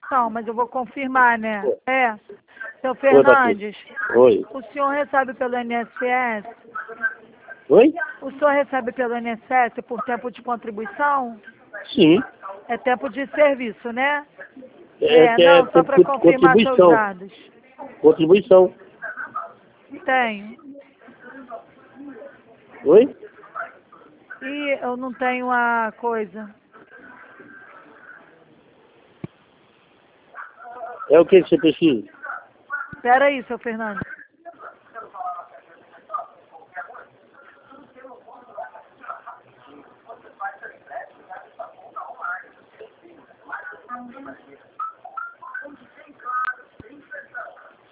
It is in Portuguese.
Não, mas eu vou confirmar, né? É. Seu Oi, Fernandes, Patrícia. Oi. o senhor recebe pelo INSS? Oi? O senhor recebe pelo INSS por tempo de contribuição? Sim. É tempo de serviço, né? Que Não, só para confirmar seus contribuição. dados. Contribuição. Tenho. Oi? E eu não tenho a coisa. É o que você precisa? Espera aí, seu Fernando.